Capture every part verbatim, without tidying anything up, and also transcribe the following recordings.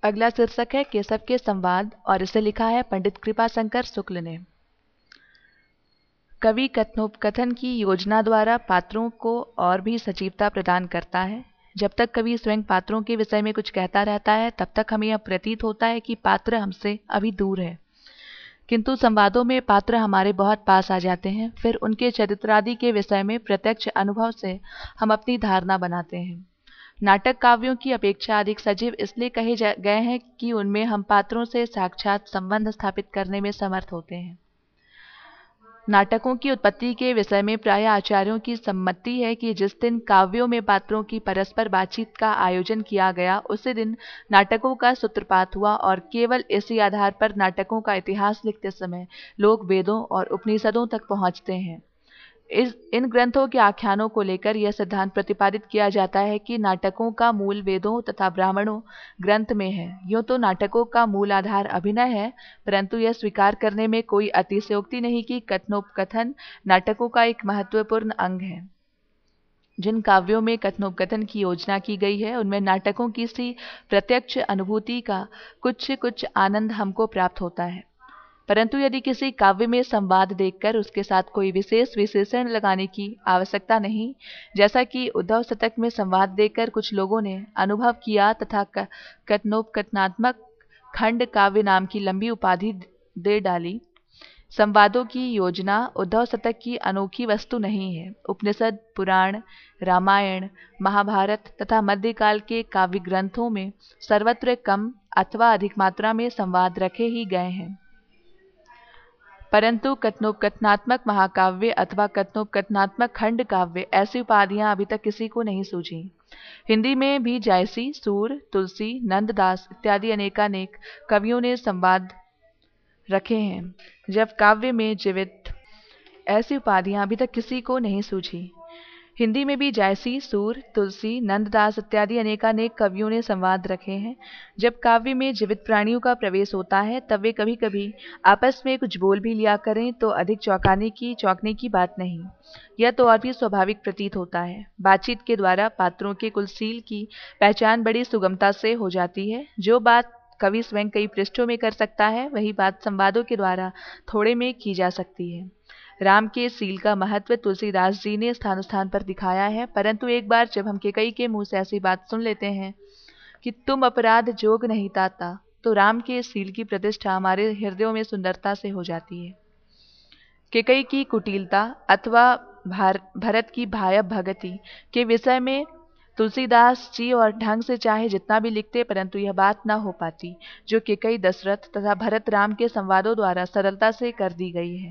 अगला शीर्षक है केशव के संवाद और इसे लिखा है पंडित कृपाशंकर शुक्ल ने। कवि कथनोपकथन की योजना द्वारा पात्रों को और भी सजीवता प्रदान करता है। जब तक कवि स्वयं पात्रों के विषय में कुछ कहता रहता है तब तक हमें यह प्रतीत होता है कि पात्र हमसे अभी दूर है, किंतु संवादों में पात्र हमारे बहुत पास आ जाते हैं। फिर उनके चरित्रादि के विषय में प्रत्यक्ष अनुभव से हम अपनी धारणा बनाते हैं। नाटक काव्यों की अपेक्षा अधिक सजीव इसलिए कहे गए हैं कि उनमें हम पात्रों से साक्षात संबंध स्थापित करने में समर्थ होते हैं। नाटकों की उत्पत्ति के विषय में प्राय आचार्यों की सम्मति है कि जिस दिन काव्यों में पात्रों की परस्पर बातचीत का आयोजन किया गया उसी दिन नाटकों का सूत्रपात हुआ, और केवल इसी आधार पर नाटकों का इतिहास लिखते समय लोग वेदों और उपनिषदों तक पहुंचते हैं। इस इन ग्रंथों के आख्यानों को लेकर यह सिद्धांत प्रतिपादित किया जाता है कि नाटकों का मूल वेदों तथा ब्राह्मणों ग्रंथ में है। यूँ तो नाटकों का मूल आधार अभिनय है, परंतु यह स्वीकार करने में कोई अतिशयोक्ति नहीं कि कथनोपकथन नाटकों का एक महत्वपूर्ण अंग है। जिन काव्यों में कथनोपकथन की योजना की गई है उनमें नाटकों की सी प्रत्यक्ष अनुभूति का कुछ कुछ आनंद हमको प्राप्त होता है, परंतु यदि किसी काव्य में संवाद देखकर उसके साथ कोई विशेष विशेषण लगाने की आवश्यकता नहीं, जैसा कि उद्धव शतक में संवाद देखकर कुछ लोगों ने अनुभव किया तथा कथनोपकथनात्मक खंड काव्य नाम की लंबी उपाधि दे डाली। संवादों की योजना उद्धव शतक की अनोखी वस्तु नहीं है। उपनिषद, पुराण, रामायण, महाभारत तथा मध्यकाल के काव्य ग्रंथों में सर्वत्र कम अथवा अधिक मात्रा में संवाद रखे ही गए हैं, परंतु कथनोपकथनात्मक महाकाव्य अथवा कथनोपकथनात्मक खंड काव्य ऐसी उपाधियां अभी तक किसी को नहीं सूझी। हिंदी में भी जायसी, सूर, तुलसी, नंददास इत्यादि अनेकानेक कवियों ने संवाद रखे हैं, जब काव्य में जीवित ऐसी उपाधियां अभी तक किसी को नहीं सूझी। हिंदी में भी जायसी, सूर, तुलसी, नंददास इत्यादि अनेकानेक कवियों ने संवाद रखे हैं। जब काव्य में जीवित प्राणियों का प्रवेश होता है तब वे कभी कभी आपस में कुछ बोल भी लिया करें तो अधिक चौंकाने की चौंकने की बात नहीं, यह तो और भी स्वाभाविक प्रतीत होता है। बातचीत के द्वारा पात्रों के कुलशील की पहचान बड़ी सुगमता से हो जाती है। जो बात कवि स्वयं कई पृष्ठों में कर सकता है वही बात संवादों के द्वारा थोड़े में की जा सकती है। राम के सील का महत्व तुलसीदास जी ने स्थान स्थान पर दिखाया है, परंतु एक बार जब हम केकई के मुंह से ऐसी बात सुन लेते हैं कि तुम अपराध जोग नहीं ताता, तो राम के सील की प्रतिष्ठा हमारे हृदयों में सुंदरता से हो जाती है। केकई की कुटिलता अथवा भरत की भायब भगति के विषय में तुलसीदास जी और ढंग से चाहे जितना भी लिखते, परंतु यह बात न हो पाती जो केकई दशरथ तथा भरत राम के संवादों द्वारा सरलता से कर दी गई है।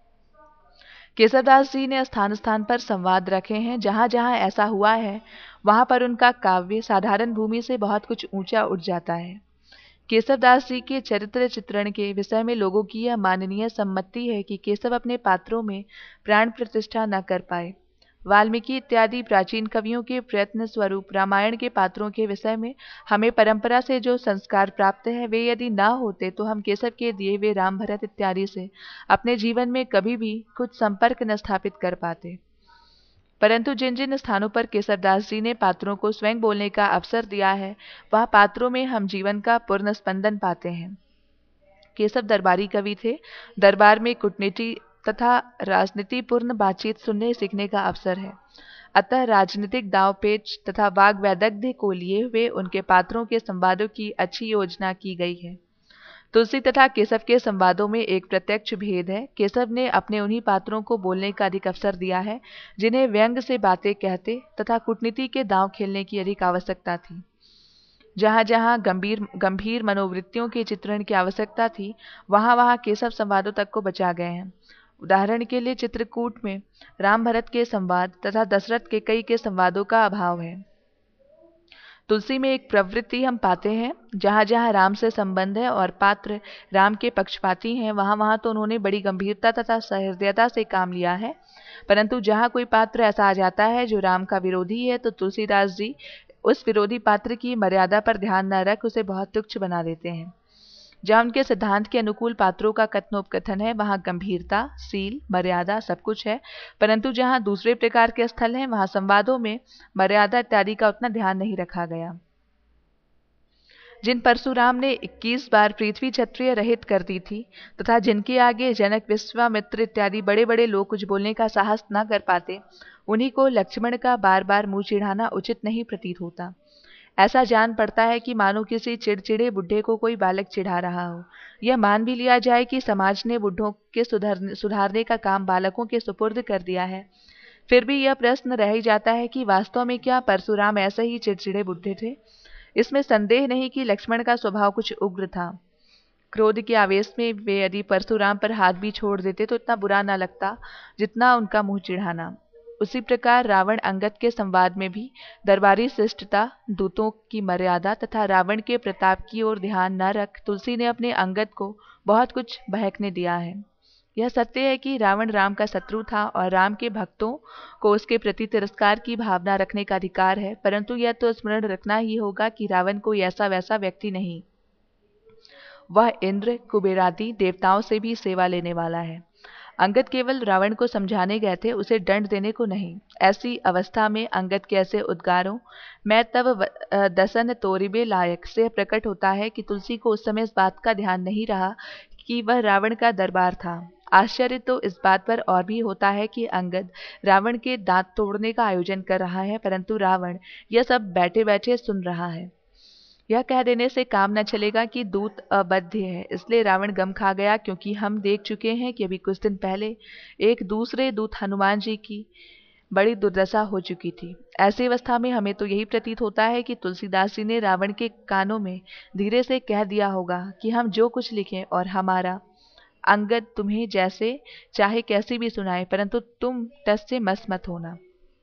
केशवदास जी ने स्थान स्थान पर संवाद रखे हैं। जहाँ जहाँ ऐसा हुआ है वहाँ पर उनका काव्य साधारण भूमि से बहुत कुछ ऊंचा उठ जाता है। केशवदास जी के चरित्र चित्रण के विषय में लोगों की यह माननीय सम्मति है कि केशव अपने पात्रों में प्राण प्रतिष्ठा न कर पाए। वाल्मीकि इत्यादि प्राचीन कवियों के प्रयत्न स्वरूप रामायण के पात्रों के विषय में हमें परंपरा से जो संस्कार प्राप्त है वे यदि न होते तो हम केशव के दिए वे राम, भरत इत्यादि से अपने जीवन में कभी भी कुछ संपर्क न स्थापित कर पाते। परंतु जिन जिन स्थानों पर केशवदास जी ने पात्रों को स्वयं बोलने का अवसर दिया है वह पात्रों में हम जीवन का पूर्ण स्पंदन पाते हैं। केशव दरबारी कवि थे। दरबार में कूटनीति तथा राजनीतिपूर्ण बातचीत सुनने सीखने का अवसर है, अतः राजनीतिक दांवपेच तथा वाग वैदग्ध्य को लिए हुए उनके पात्रों के संवादों की अच्छी योजना की गई है। तुलसी तथा केशव के संवादों में एक प्रत्यक्ष भेद है। केशव ने अपने उन्हीं पात्रों को बोलने का अधिक अवसर दिया है जिन्हें व्यंग से बातें कहते तथा कूटनीति के दांव खेलने की अधिक आवश्यकता थी। जहाँ जहाँ गंभीर गंभीर मनोवृत्तियों के चित्रण की आवश्यकता थी वहाँ वहाँ केशव संवादों तक को बचा गए हैं। उदाहरण के लिए चित्रकूट में राम भरत के संवाद तथा दशरथ केकई के संवादों का अभाव है। तुलसी में एक प्रवृत्ति हम पाते हैं, जहाँ जहाँ राम से संबंध है और पात्र राम के पक्षपाती हैं वहाँ वहाँ तो उन्होंने बड़ी गंभीरता तथा सहृदयता से काम लिया है, परंतु जहाँ कोई पात्र ऐसा आ जाता है जो राम का विरोधी है तो तुलसीदास जी उस विरोधी पात्र की मर्यादा पर ध्यान न रख उसे बहुत तुच्छ बना देते हैं। जहाँ उनके सिद्धांत के अनुकूल पात्रों का कथनोपकथन है वहाँ गंभीरता, सील, मर्यादा सब कुछ है, परंतु जहाँ दूसरे प्रकार के स्थल हैं वहाँ संवादों में मर्यादा इत्यादि का उतना ध्यान नहीं रखा गया। जिन परशुराम ने इक्कीस बार पृथ्वी क्षत्रिय रहित कर दी थी तथा जिनके आगे जनक, विश्वामित्र इत्यादि बड़े बड़े लोग कुछ बोलने का साहस न कर पाते, उन्हीं को लक्ष्मण का बार बार मुंह चिढ़ाना उचित नहीं प्रतीत होता। ऐसा जान पड़ता है कि मानो किसी चिड़चिड़े बुढ़े को कोई बालक चिढ़ा रहा हो। यह मान भी लिया जाए कि समाज ने बुढ़ों के सुधारने सुधारने का काम बालकों के सुपुर्द कर दिया है, फिर भी यह प्रश्न रह ही जाता है कि वास्तव में क्या परशुराम ऐसे ही चिड़चिड़े बुढ़े थे? इसमें संदेह नहीं कि लक्ष्मण का स्वभाव कुछ उग्र था। क्रोध के आवेश में वे यदि परशुराम पर हाथ भी छोड़ देते तो इतना बुरा न लगता जितना उनका मुंह चिढ़ाना। उसी प्रकार रावण अंगद के संवाद में भी दरबारी शिष्टता, दूतों की मर्यादा तथा रावण के प्रताप की ओर ध्यान न रख तुलसी ने अपने अंगद को बहुत कुछ बहकने दिया है। यह सत्य है कि रावण राम का शत्रु था और राम के भक्तों को उसके प्रति तिरस्कार की भावना रखने का अधिकार है, परंतु यह तो स्मरण रखना ही होगा कि रावण कोई ऐसा वैसा व्यक्ति नहीं, वह इंद्र, कुबेरादि देवताओं से भी सेवा लेने वाला है। अंगद केवल रावण को समझाने गए थे, उसे दंड देने को नहीं। ऐसी अवस्था में अंगद के ऐसे उद्गारों मैं तब दसन तोरिबे लायक से प्रकट होता है कि तुलसी को उस समय इस बात का ध्यान नहीं रहा कि वह रावण का दरबार था। आश्चर्य तो इस बात पर और भी होता है कि अंगद रावण के दांत तोड़ने का आयोजन कर रहा है, परंतु रावण यह सब बैठे बैठे सुन रहा है। यह कह देने से काम न चलेगा कि दूत अबध्य है, इसलिए रावण गम खा गया, क्योंकि हम देख चुके हैं कि अभी कुछ दिन पहले एक दूसरे दूत हनुमान जी की बड़ी दुर्दशा हो चुकी थी। ऐसी अवस्था में हमें तो यही प्रतीत होता है कि तुलसीदास जी ने रावण के कानों में धीरे से कह दिया होगा कि हम जो कुछ लिखें और हमारा अंगद तुम्हें जैसे चाहे कैसी भी सुनाए, परंतु तुम टस से मस मत होना।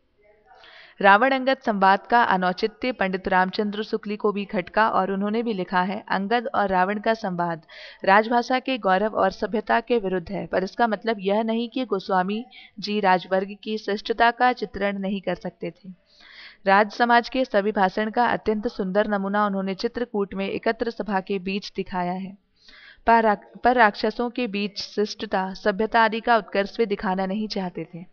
रावण अंगद संवाद का अनौचित्य पंडित रामचंद्र शुक्ली को भी खटका और उन्होंने भी लिखा है, अंगद और रावण का संवाद राजभाषा के गौरव और सभ्यता के विरुद्ध है, पर इसका मतलब यह नहीं कि गोस्वामी जी राजवर्ग की श्रेष्ठता का चित्रण नहीं कर सकते थे। राज समाज के सभी भाषण का अत्यंत सुंदर नमूना उन्होंने चित्रकूट में एकत्र सभा के बीच दिखाया है, पर पर राक्षसों के बीच शिष्टता, सभ्यता आदि का उत्कर्ष वे दिखाना नहीं चाहते थे।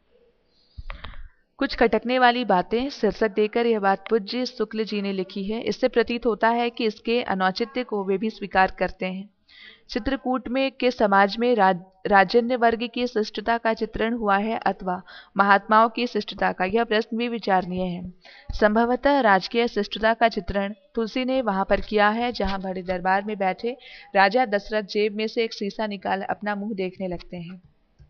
कुछ खटकने वाली बातें शीर्षक देकर यह बात पूज्य शुक्ल जी ने लिखी है। इससे प्रतीत होता है कि इसके अनौचित्य को वे भी स्वीकार करते हैं। चित्रकूट में के समाज में राज, राजन्य वर्ग की शिष्टता का चित्रण हुआ है अथवा महात्माओं की शिष्टता का, यह प्रश्न भी विचारणीय है। संभवतः राजकीय शिष्टता का चित्रण तुलसी ने वहां पर किया है जहां बड़े दरबार में बैठे राजा दशरथ जेब में से एक शीशा निकाल अपना मुंह देखने लगते हैं।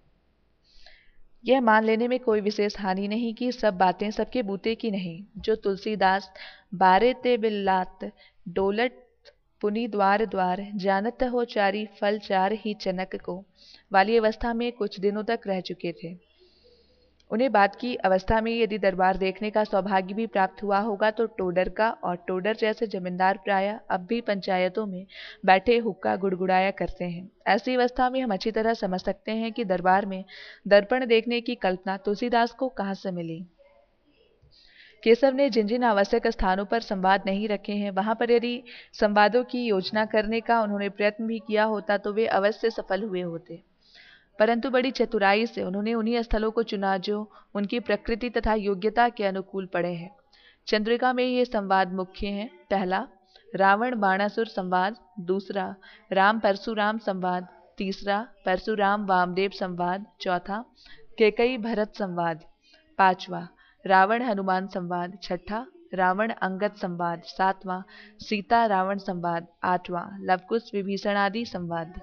यह मान लेने में कोई विशेष हानि नहीं कि सब बातें सबके बूते की नहीं। जो तुलसीदास बारे ते बिल्लात डोलट पुनि द्वार द्वार जानत हो चारी फल चार ही चनक को वाली अवस्था में कुछ दिनों तक रह चुके थे, उन्हें बात की अवस्था में यदि दरबार देखने का सौभाग्य भी प्राप्त हुआ होगा तो टोडर का, और टोडर जैसे जमींदार प्रायः अब भी पंचायतों में बैठे हुक्का गुड़गुड़ाया करते हैं। ऐसी अवस्था में हम अच्छी तरह समझ सकते हैं कि दरबार में दर्पण देखने की कल्पना तुलसीदास को कहाँ से मिली। केशव ने जिन जिन आवश्यक स्थानों पर संवाद नहीं रखे हैं, वहां पर यदि संवादों की योजना करने का उन्होंने प्रयत्न भी किया होता तो वे अवश्य सफल हुए होते, परंतु बड़ी चतुराई से उन्होंने उन्हीं स्थलों को चुना जो उनकी प्रकृति तथा योग्यता के अनुकूल पड़े हैं। चंद्रिका में ये संवाद मुख्य हैं। पहला रावण बाणासुर संवाद, दूसरा राम परशुराम संवाद, तीसरा परशुराम वामदेव संवाद, चौथा कैकेयी भरत संवाद, पांचवा रावण हनुमान संवाद, छठा रावण अंगद संवाद, सातवां सीता रावण संवाद, आठवां लवकुश विभीषण आदि संवाद।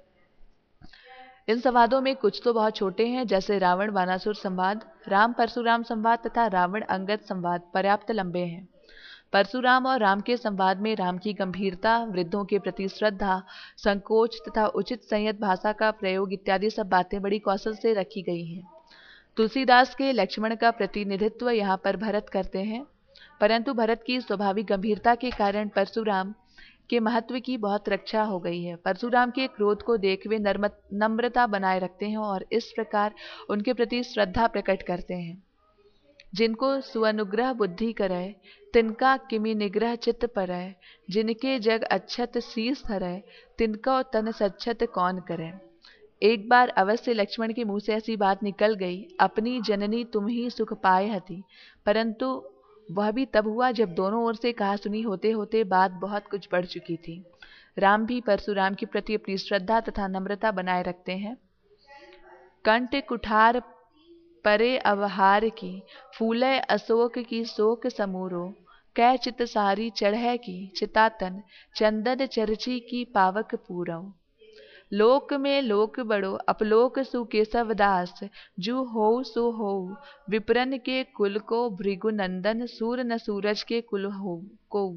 इन संवादों में कुछ तो बहुत छोटे हैं, जैसे रावण बानासुर संवाद, राम परशुराम संवाद तथा रावण अंगद संवाद पर्याप्त लंबे हैं। परशुराम और राम के संवाद में राम की गंभीरता, वृद्धों के प्रति श्रद्धा, संकोच तथा उचित संयत भाषा का प्रयोग इत्यादि सब बातें बड़ी कौशल से रखी गई हैं। तुलसीदास के लक्ष्मण का प्रतिनिधित्व यहाँ पर भरत करते हैं, परंतु भरत की स्वाभाविक गंभीरता के कारण परशुराम के महत्व की बहुत रक्षा हो गई है। परशुराम के क्रोध को देख वे नम्रता बनाए रखते हैं और इस प्रकार उनके प्रति श्रद्धा प्रकट करते हैं। जिनको सुअनुग्रह बुद्धि करे, तिनका किमि निग्रह चित्त परय, जिनके जग अच्छत शीस धरय, तिनको तन सच्छत कौन करे। एक बार अवश्य लक्ष्मण के मुंह से ऐसी बात निकल गई, अपनी जननी तुम ही सुख पाए हती, परंतु वह भी तब हुआ जब दोनों ओर से कहा सुनी होते होते बात बहुत कुछ बढ़ चुकी थी। राम भी परशुराम के प्रति अपनी श्रद्धा तथा नम्रता बनाए रखते हैं। कंठ कुठार परे अवहार की, फूले अशोक की शोक समूरो, कै चित सारी चढ़ै की, चितातन चंदन चर्ची की पावक पूरव। लोक में लोक बड़ो अपलोक सु केशव दास, जू हो सो हो विप्रन के कुल को, भृगुनंदन सूर न सूरज के कुल हो को।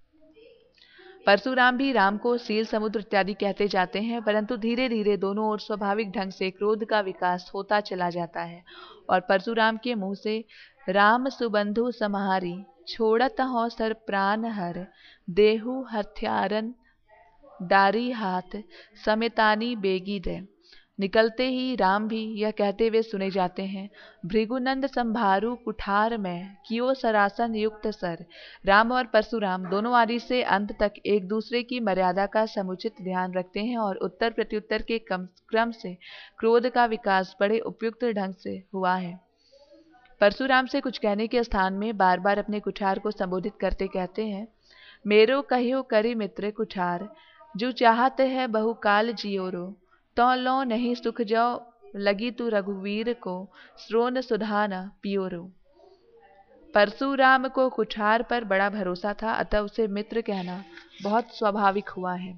परशुराम भी राम को शील समुद्र इत्यादि कहते जाते हैं, परंतु धीरे धीरे दोनों ओर स्वाभाविक ढंग से क्रोध का विकास होता चला जाता है और परशुराम के मुंह से राम सुबंधु समहारी, छोड़त हो सर प्राण हर, देहु हथ्यारन डारी हाथ, समेतानी बेगी दे, निकलते ही राम भी यह कहते हुए सुने जाते हैं, भृगुनंद संभारू कुठार में, कियो सरासन युक्त सर। राम और परशुराम दोनों आदि से अंत तक एक दूसरे की मर्यादा का समुचित ध्यान रखते हैं और उत्तर प्रत्युत्तर के क्रम से क्रोध का विकास बड़े उपयुक्त ढंग से हुआ है। परशुराम से कुछ कहने के स्थान में बार बार अपने कुठार को संबोधित करते कहते हैं, मेरो कहियो करी मित्र कुठार, जो चाहत है बहुकाल जियोरो, तो लो नहीं सुख जाओ लगी तू रघुवीर को, श्रोण सुधाना पियोरो। परशुराम को कुठार पर बड़ा भरोसा था, अतः उसे मित्र कहना बहुत स्वाभाविक हुआ है।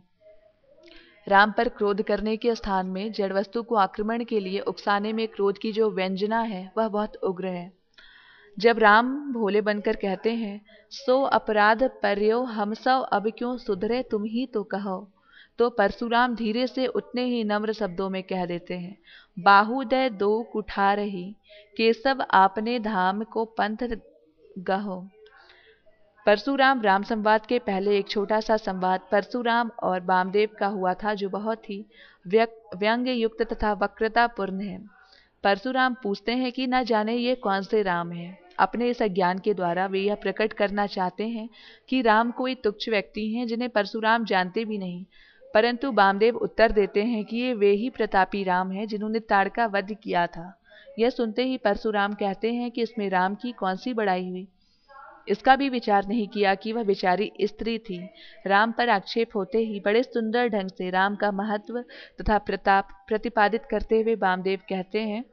राम पर क्रोध करने के स्थान में जड़ वस्तु को आक्रमण के लिए उकसाने में क्रोध की जो व्यंजना है वह बहुत उग्र है। जब राम भोले बनकर कहते हैं, सो अपराध पर्यो हम सब अब क्यों सुधरे तुम ही तो कहो, तो परशुराम धीरे से उतने ही नम्र शब्दों में कह देते हैं, बाहुदय दो कुठार ही, केशव आपने धाम को पंथ गहो। परशुराम राम संवाद के पहले एक छोटा सा संवाद परशुराम और वामदेव का हुआ था, जो बहुत ही व्यंग युक्त तथा वक्रतापूर्ण है। परशुराम पूछते हैं कि न जाने ये कौन से राम हैं। अपने इस अज्ञान के द्वारा वे यह प्रकट करना चाहते हैं कि राम कोई तुच्छ व्यक्ति हैं जिन्हें परशुराम जानते भी नहीं, परंतु वामदेव उत्तर देते हैं कि ये वे ही प्रतापी राम हैं जिन्होंने ताड़का वध किया था। यह सुनते ही परशुराम कहते हैं कि इसमें राम की कौन सी बड़ाई हुई। इसका भी विचार नहीं किया कि वह बेचारी स्त्री थी। राम पर आक्षेप होते ही बड़े सुंदर ढंग से राम का महत्व तथा प्रताप प्रतिपादित करते हुए वामदेव कहते हैं,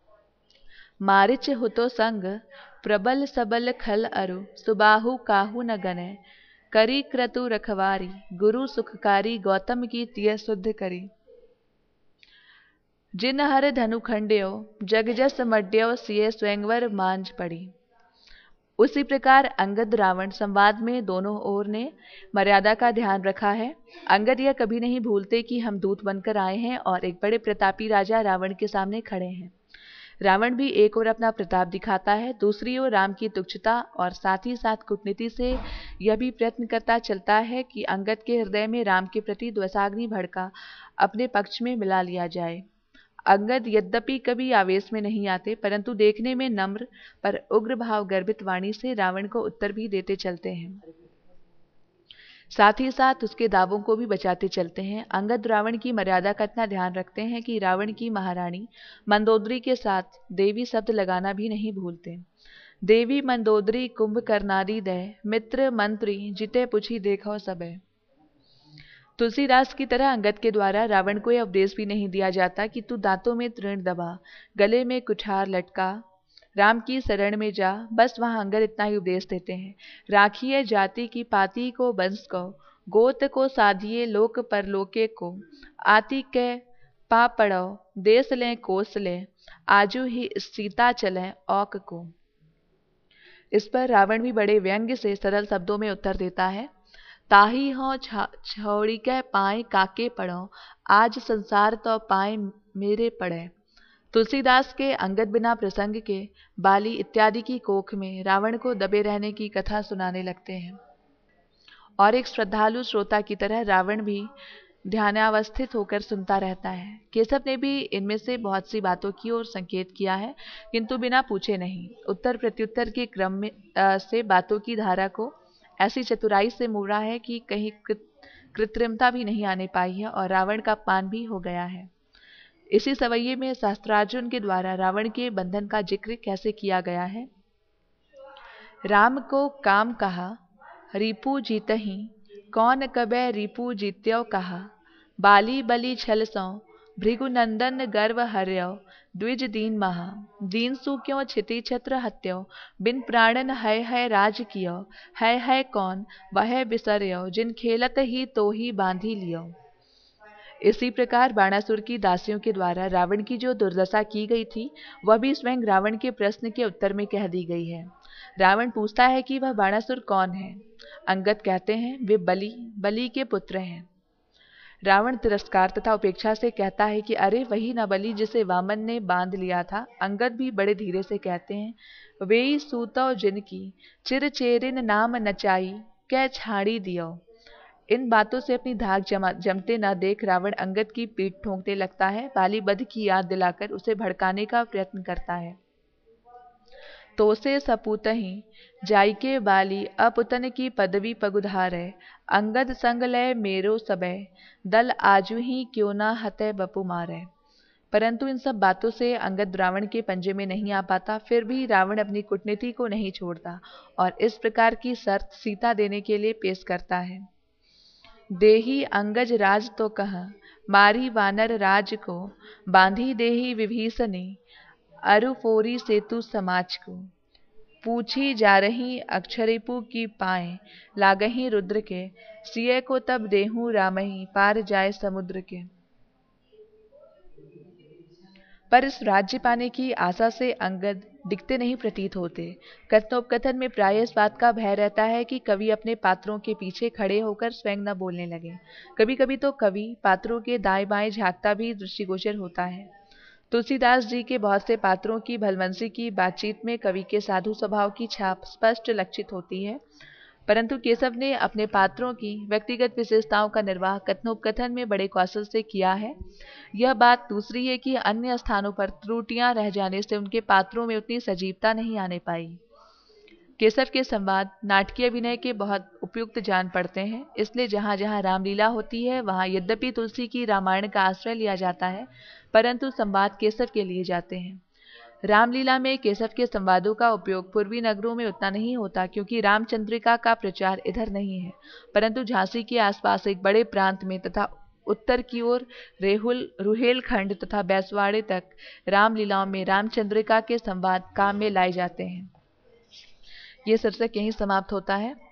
मारिच हुतो संग प्रबल सबल खल अरु, सुबाहु काहू न गने, करी क्रतु रखवारी, गुरु सुखकारी गौतम की तिय शुद्ध करी। जिन हर धनु खंड्यो, जग जस मड्यो, सिय स्वयंवर मांझ पड़ी। उसी प्रकार अंगद रावण संवाद में दोनों ओर ने मर्यादा का ध्यान रखा है। अंगद यह कभी नहीं भूलते कि हम दूत बनकर आए हैं और एक बड़े प्रतापी राजा रावण के सामने खड़े हैं। रावण भी एक ओर अपना प्रताप दिखाता है, दूसरी ओर राम की तुच्छता और साथ ही साथ कूटनीति से यह भी प्रयत्न करता चलता है कि अंगद के हृदय में राम के प्रति द्वेषाग्नि भड़का अपने पक्ष में मिला लिया जाए। अंगद यद्यपि कभी आवेश में नहीं आते, परंतु देखने में नम्र पर उग्र भाव गर्भित वाणी से रावण को उत्तर भी देते चलते हैं, साथ ही साथ उसके दावों को भी बचाते चलते हैं। अंगद रावण की मर्यादा का इतना ध्यान रखते हैं कि रावण की महारानी मंदोदरी के साथ देवी शब्द लगाना भी नहीं भूलते। देवी मंदोदरी कुंभकर्णादि दय, मित्र मंत्री जिते पुछी देखो सबे। तुलसीदास की तरह अंगद के द्वारा रावण को यह उपदेश भी नहीं दिया जाता कि तू दांतों में तृण दबा, गले में कुठार लटका, राम की शरण में जा। बस वहां अंगद इतना ही उपदेश देते हैं, राखिए जाति की पाति को वंश को, गोत को साधिए लोक परलोके को, आति के पा पड़ो देश लें कोस लें, आजू ही सीता चलें औक को। इस पर रावण भी बड़े व्यंग्य से सरल शब्दों में उत्तर देता है, ताही हो छोड़ी के पाए काके पड़ो, आज संसार तो पाए मेरे पड़े। तुलसीदास के अंगद बिना प्रसंग के बाली इत्यादि की कोख में रावण को दबे रहने की कथा सुनाने लगते हैं और एक श्रद्धालु श्रोता की तरह रावण भी ध्यानावस्थित होकर सुनता रहता है। केशव ने भी इनमें से बहुत सी बातों की ओर संकेत किया है, किंतु बिना पूछे नहीं। उत्तर प्रत्युत्तर के क्रम में आ, से बातों की धारा को ऐसी चतुराई से मोड़ा है कि कहीं कृत्रिमता भी नहीं आने पाई है और रावण का पान भी हो गया है। इसी सवैये में शास्त्रार्जुन के द्वारा रावण के बंधन का जिक्र कैसे किया गया है। राम को काम कहा, रिपु जीतहि, कौन कबे रिपु जीत्यो कहा। बाली बलि छल सौ, भृगुनंदन गर्व हर्यो, द्विज दीन महा। दीन सु क्यों छिति छत्र हत्यो, बिन प्राणन है है राज कियो। है है कौन वह बिसर्यो, जिन खेलत ही तो ही बांधी लियो। इसी प्रकार बाणासुर की दासियों के द्वारा रावण की जो दुर्दशा की गई थी, वह भी स्वयं रावण के प्रश्न के उत्तर में कह दी गई है। रावण पूछता है कि वह बाणासुर कौन है। अंगद कहते हैं वे बलि बलि के पुत्र हैं। रावण तिरस्कार तथा उपेक्षा से कहता है कि अरे वही न बलि जिसे वामन ने बांध लिया था। अंगद भी बड़े धीरे से कहते हैं, वेई सूतो जिनकी चिर चेरिन नाम नचाई, कै छाड़ी दियो। इन बातों से अपनी धाक जमा जमते न देख रावण अंगद की पीठ ठोंकने लगता है। बाली वध की याद दिलाकर उसे भड़काने का प्रयत्न करता है। तो से सपूतहि जाइके बाली, अपुतन की पदवी पगुधारै। अंगद संग लय मेरो सबे, दल आजु ही क्यों ना हतै बपु मारै। परंतु इन सब बातों से अंगद रावण के पंजे में नहीं आ पाता। फिर भी रावण अपनी कूटनीति को नहीं छोड़ता और इस प्रकार की शर्त सीता देने के लिए पेश करता है। देही अंगज राज तो कह, मारी वानर राज को। बांधी देही विभीषणी, अरुफोरी सेतु समाज को। पूछी जा रही अक्षरिपु की पाए, लागही रुद्र के। सिय को तब देहूं रामही, पार जाए समुद्र के। पर इस राज्य पाने की आशा से अंगद दिखते नहीं प्रतीत होते। कथनोपकथन में प्राय इस बात का भय रहता है कि कवि अपने पात्रों के पीछे खड़े होकर स्वयं न बोलने लगे। कभी कभी तो कवि पात्रों के दाएं बाएं झांकता भी दृष्टिगोचर होता है। तुलसीदास जी के बहुत से पात्रों की भलवंशी की बातचीत में कवि के साधु स्वभाव की छाप स्पष्ट लक्षित होती है, परंतु केशव ने अपने पात्रों की व्यक्तिगत विशेषताओं का निर्वाह कथनोपकथन में बड़े कौशल से किया है। यह बात दूसरी है कि अन्य स्थानों पर त्रुटियां रह जाने से उनके पात्रों में उतनी सजीवता नहीं आने पाई। केशव के संवाद नाटकीय अभिनय के बहुत उपयुक्त जान पड़ते हैं, इसलिए जहाँ जहाँ रामलीला होती है वहाँ यद्यपि तुलसी की रामायण का आश्रय लिया जाता है, परंतु संवाद केशव के लिए जाते हैं। रामलीला में केशव के संवादों का उपयोग पूर्वी नगरों में उतना नहीं होता, क्योंकि रामचंद्रिका का प्रचार इधर नहीं है, परंतु झांसी के आसपास एक बड़े प्रांत में तथा उत्तर की ओर रेहुल रुहेलखंड तथा बैसवाड़े तक रामलीलाओं में रामचंद्रिका के संवाद काम में लाए जाते हैं। ये शीर्षक यहीं समाप्त होता है।